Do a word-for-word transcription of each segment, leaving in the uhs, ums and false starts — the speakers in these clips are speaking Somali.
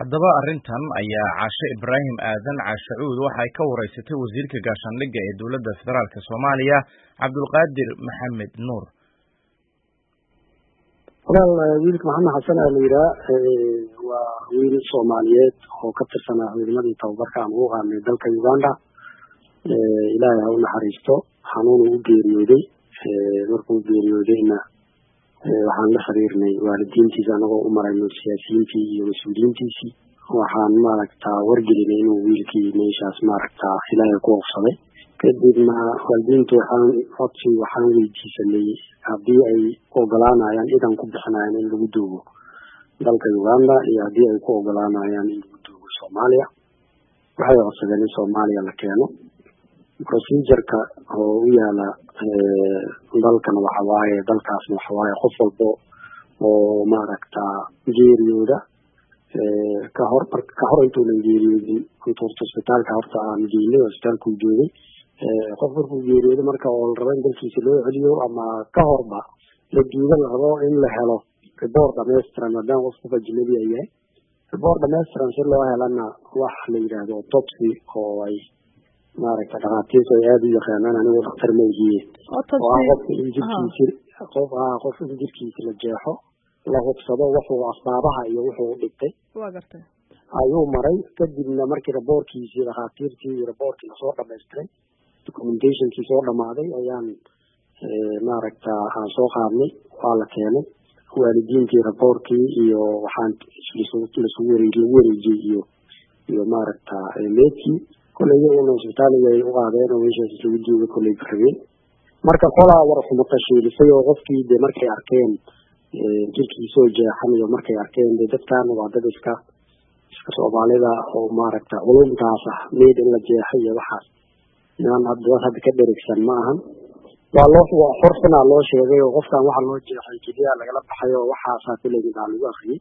haddaba arrintan ayaa Caashe Ibraahim Aadan Caashe Cuud waxay ka wareysatay wasiirka gaashaandhigga ee dowladda federaalka Soomaaliya Cabdulqaadir Maxamed Nuur. walaal wiilka maxamed xasan ayaa la yidhaha waa wiil Soomaaliyeed oo ka tirsanaa ciidamadii tababarka aan ugu qaadnay dalka Uganda. ilaahay ha u naxariisto, xanuun u geeriyooday. markuu geeriyoodayna waxaan la xiriirnay waalidiintiisa anagoo u marayno siyaasiyiintii iyo mas-uuliyiintiisii. waxaan maaragtaa wargelinay inuu wiilkii meeshaas maaragtaa ilaahay ku oofsaday. kadibna waalidiintu waxaan codsi waxaan weydiisanay haddii ay ogolaanayaan idan ku bixinayaan in lagu duugo dalka Uganda iyo haddii ay ku ogolaanayaan in lagu duugo Soomaaliya. waxay codsadeen in Soomaaliya la keeno. procedure-ka oo u yaala dalkan waxa waaye dalkaasna waxa waaye qof walbo oo maaragtaa geeriyooda ka hor ka hor intuunan geeriyoodin intuu isbitaalka horta aan geynay oo isbitaalku joogay qof markuu geeriyoodo marka oo la rabo in dalkiisa loo celiyo ama ka horba la diido la rabo in la helo report dhammaystiran maadaama qofku ajnabi ay yahay. report dhammaystiran si loo helana wax la yidhaahdo autopsy oo ay maaragta dhakhaatiirtu ay aada u yaqaanaan anigu dhakhtar ma ihiye oo ah qofka in jirkiisa qof ah qof in jirkiisa la jeexo la hubsado wuxuu asbaabaha iyo wuxuu u dhigtay waa gartay ayuu maray. kadibna markii raboorkiisii dhakhaatiirtii iyo raboorkii lasoo dhamaystiray documentationkii soo dhamaaday ayaan maaragta aan soo qaadnay waa la keenay waalidiintii raboorkii iyo waxaan laisugu wareejiyey iyo iyo maaragta meedkii kolay iyaguna isbitaaliga ay u qaadeen oo meeshaas lagu duuga kolay rabeen. marka qolaa war xumo tashiilisay oo qofkii dee markay arkeen jirkiisoo jeexan iyo markay arkeen dee dadkan waa dad iska iska Soomaalida oo maaragta culumtaas ah meed in la jeexay iyo waxaas inaan hadda hadda ka dheregsan ma ahan. waa loo waa xorfina loo sheegay oo qofkan waxa loo jeexay keliya lagala baxay oo waxaasaa kulay baa lagu akhriyay.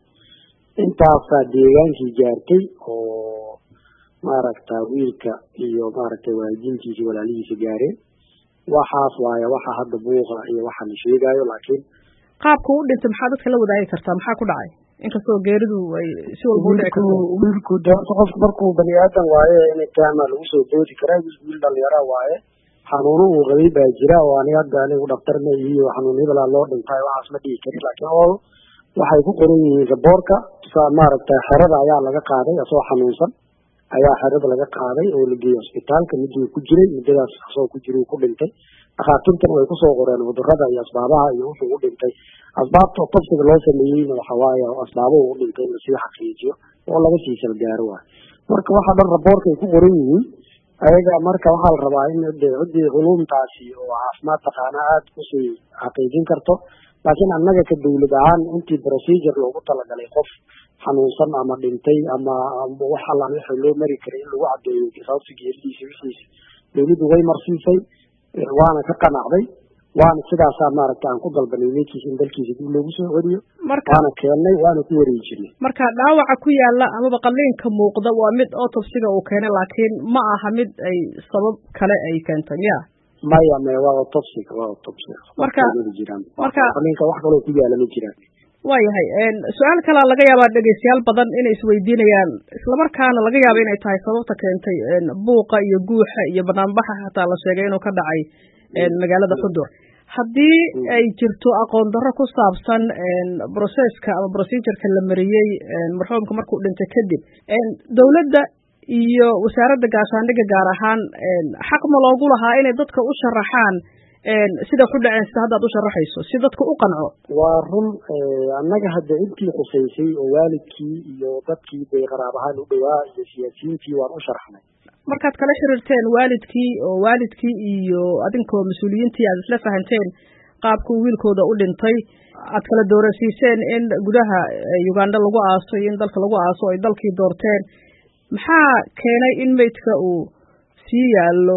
intaasaa deegaankii gaartay oo maaragta wiilka iyo maaragta waalidiintiisa walaalihiisa gaareen. waxaas waaye waxa hadda buuqa iyo waxa la sheegayo. laakiin qaabku u dhintay maxaa dadka la wadaagi kartaa maxaa ku dhacay inkastoo geeridu ay si walba u dhici karto wiilku qofku markuu bani aadan waaye in taama lagu soo doodi karaa wiil dhalinyaro waaye xanuuno uu qabay baa jira oo aniga hadda anigu dhakhtar ma iyo xanuunada la loo dhintay waxaas ma dhihi karin. laakiin oo waxay ku qoran yihiin raboorka maaragta xerada ayaa laga qaaday asoo xanuunsan ayaa xerada laga qaaday oo la geeyay isbitaalka midii ku jiray middaas asoo ku jiray ku dhintay. dhakhaatiirtan way ku soo qoreen cudurrada iyo asbaabaha iyo wuxuu u dhintay. asbaabta tafsiga loo sameeyeyna waxa waaye asbaabuhu u dhintay in la sii xaqiijiyo oo laga sii salgaaro waaye. marka waxa dhan raboorka ay ku qoran yihiin ayaga marka waxaa la rabaa in ciddii culumtaasi oo caafimaad taqaana aada kusii xaqiijin karto. laakiin annaga ka dawlad ahaan intii procedure loogu talagalay qof xanuunsan ama dhintay ama wax alla wixii loo mari karay in lagu caddeeyo sababta geeridiisa wixiisa dawladdu way marsiisay waana ka qanacday. waana sidaasaa maaragta aan ku dalbanay meydkiisa in dalkiisa dib loogu soo celiyo waana keennay waana ku wareejinay. marka dhaawaca ku yaala amaba qalliinka muuqda waa mid autopsiga uu keenay laakiin ma aha mid ay sabab kale ay keentay miya maya maya waa autopsiga waa autopsiga marka marka qalliinka wax kaloo ku yaala ma jiraan. waayahay su-aal kalaa laga yaabaa dhegeystayaal badan inay isweydiinayaan islamarkaana laga yaaba inay tahay sababta keentay buuqa iyo guuxa iyo banaanbaxa xataa la sheegay inuu ka dhacay magaalada Xudur. haddii ay jirto aqoon darro ku saabsan processka ama procedure-ka la mariyey marxuumka markuu dhintay kadib dowladda iyo wasaaradda gaashaandhigga gaar ahaan xaq ma loogu lahaa inay dadka u sharaxaan sida ku dhaceen sida hadda aad u sharaxayso si dadku u qanco. waa run annaga hadda intii khusaysay oo waalidkii iyo dadkii bay qaraab ahaan u dhawaa iyo siyaasiyiintii waan u sharaxnay. markaad kala xiriirteen waalidkii oo waalidkii iyo adinkoo mas-uuliyiintii aad isla fahanteen qaabkuu wiilkooda u dhintay aad kala doorasiiseen in gudaha Uganda lagu aaso iyo in dalka lagu aaso ay dalkii doorteen maxaa keenay in meydka uu sii yaallo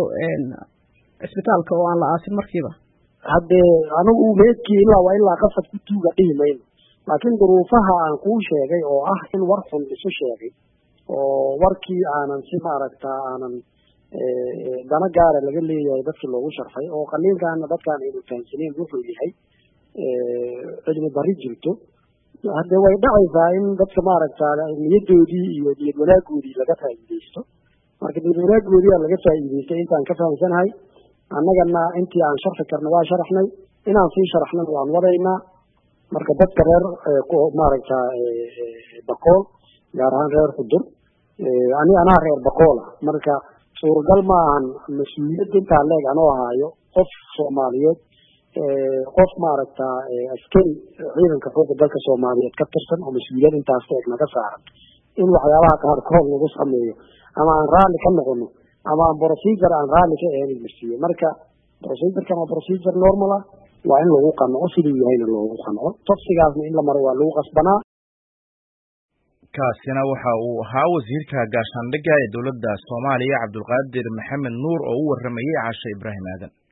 isbitaalka oo aan la aasin markiiba? haddee anigu meedkii ilaa waa ilaa qasab ku tuuga dhihi mayno. laakiin duruufaha aan kuu sheegay oo ah in war xun isu sheegay oo warkii aanan si maaragta aanan dana gaara laga leeyahay dadkii loogu sharfay oo qalliinkaana dadkaan aynu fahansaneen wuxuu yahay cilmi bari jirto hadde way dhacaysaa in dadka maaragta niyadoodii iyo niyad wanaagoodii laga faa'iidaysto marka niyad wanaagoodii aa laga faa'iidaystay intaan ka fahamsanahay annagana intii aan sharxi karna waa sharaxnay inaan sii sharaxnana waan wadaynaa marka dadka reer maaragta Bakool gaar ahaan reer Xudur ani anaa reer Bakool marka suuragal ma ahan mas-uuliyadda intaa leeg anoo haayo qof Soomaaliyeed qof maaragta askari ciidanka xoogga dalka Soomaaliyeed ka tirsan oo mas-uuliyad intaas leeg naga saaran in waxyaabaha qaarkood lagu sameeyo ama aan raalli ka noqono ama aan procedure aan raalli ka ahayn marsiiyo marka procedure-kan waa procedure normal ah waa in lagu qanco siduu yahayna loogu qanco tafsigaasna in la maro waa lagu qasbanaa kaasina waxa uu ahaa wasiirka gaashaandhigga ee dowladda Soomaaliya Cabdulqaadir Maxamed Nuur oo u waramayay Caashe Ibraahim Aadan.